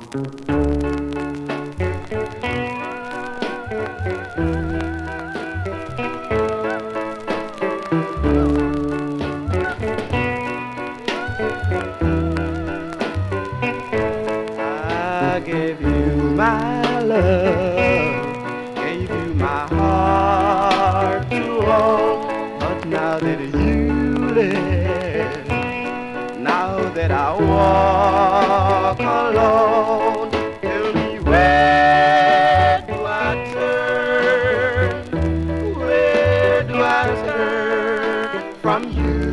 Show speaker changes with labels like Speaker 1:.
Speaker 1: I gave you my love, gave you my heart to hold, but now that you left, now that I walk alone, tell me where do I turn, where do I turn from you?